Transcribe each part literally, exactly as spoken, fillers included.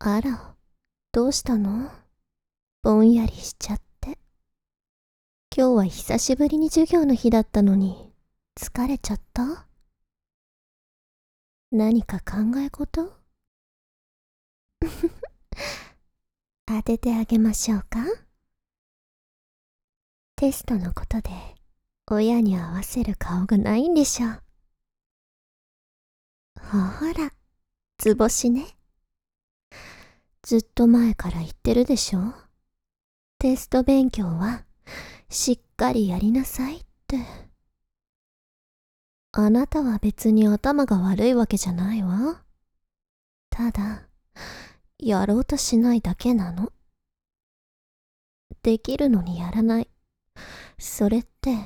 あら、どうしたの？ぼんやりしちゃって。今日は久しぶりに授業の日だったのに、疲れちゃった？何か考え事？当ててあげましょうか？テストのことで、親に合わせる顔がないんでしょう。ほら、図星ね。ずっと前から言ってるでしょ。テスト勉強は、しっかりやりなさいって。あなたは別に頭が悪いわけじゃないわ。ただ、やろうとしないだけなの。できるのにやらない。それって、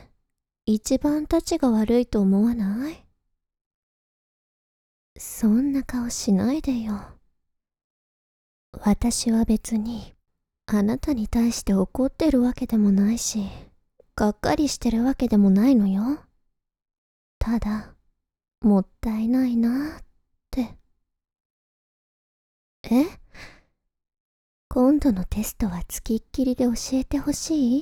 一番たちが悪いと思わない？そんな顔しないでよ。私は別に、あなたに対して怒ってるわけでもないし、がっかりしてるわけでもないのよ。ただ、もったいないなって。え？今度のテストはつきっきりで教えてほしい？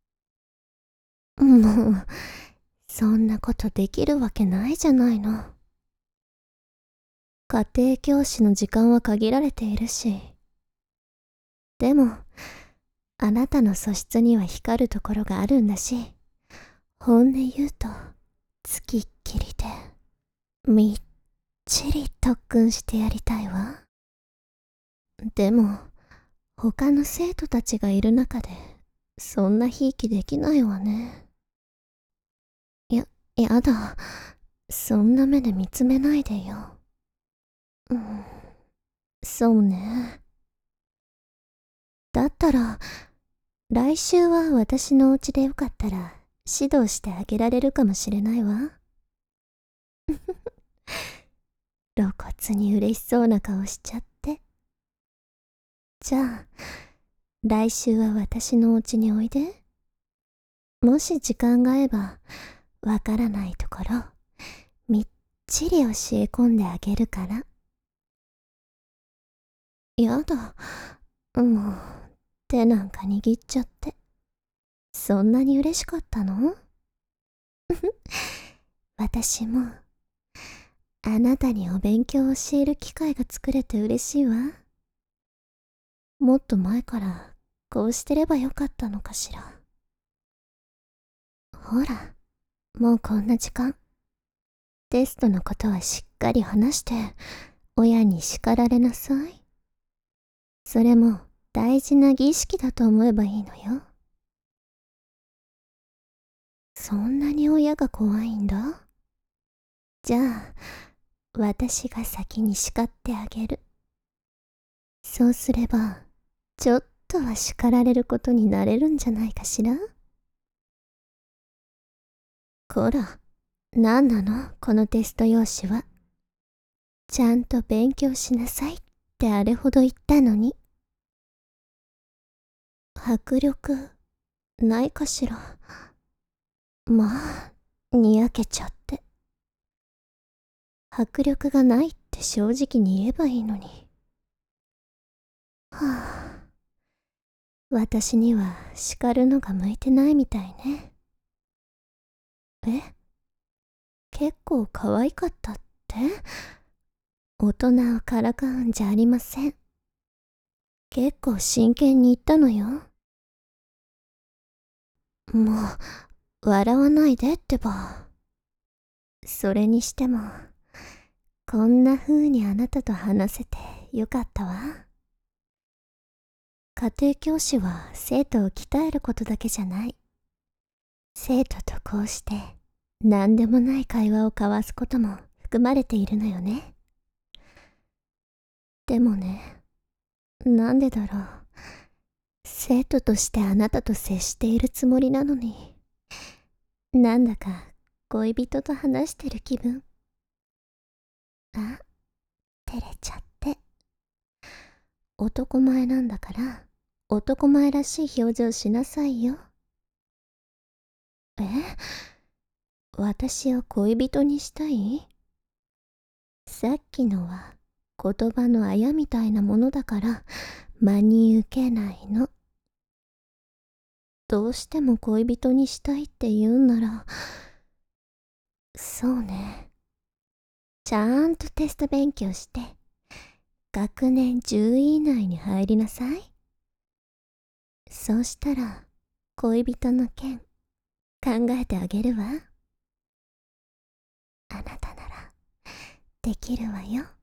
もう、そんなことできるわけないじゃないの。家庭教師の時間は限られているし。でも、あなたの素質には光るところがあるんだし、本音言うと、つきっきりで、みっちり特訓してやりたいわ。でも、他の生徒たちがいる中で、そんなひいきできないわね。や、やだ。そんな目で見つめないでよ。うん、そうね。だったら、来週は私のお家でよかったら指導してあげられるかもしれないわ。露骨に嬉しそうな顔しちゃって。じゃあ、来週は私のお家においで。もし時間が合えば、わからないところ、みっちり教え込んであげるから。やだ、もう、手なんか握っちゃって。そんなに嬉しかったの？私も、あなたにお勉強を教える機会が作れて嬉しいわ。もっと前からこうしてればよかったのかしら。ほら、もうこんな時間。テストのことはしっかり話して、親に叱られなさい。それも大事な儀式だと思えばいいのよ。そんなに親が怖いんだ。じゃあ、私が先に叱ってあげる。そうすれば、ちょっとは叱られることになれるんじゃないかしら。こら、なんなのこのテスト用紙は。ちゃんと勉強しなさいってあれほど言ったのに。迫力、ないかしら。まあ、にやけちゃって。迫力がないって正直に言えばいいのに。はあ、私には叱るのが向いてないみたいね。え？結構可愛かったって？大人をからかうんじゃありません。結構真剣に言ったのよ。もう、笑わないでってば。それにしても、こんな風にあなたと話せてよかったわ。家庭教師は生徒を鍛えることだけじゃない。生徒とこうして何でもない会話を交わすことも含まれているのよね。でもね、なんでだろう。生徒としてあなたと接しているつもりなのに、なんだか恋人と話してる気分。あ、照れちゃって。男前なんだから、男前らしい表情しなさいよ。え？私を恋人にしたい？さっきのは言葉のあやみたいなものだから真に受けないの。どうしても恋人にしたいって言うんなら、そうね。ちゃんとテスト勉強して、学年じゅうい以内に入りなさい。そうしたら、恋人の件、考えてあげるわ。あなたなら、できるわよ。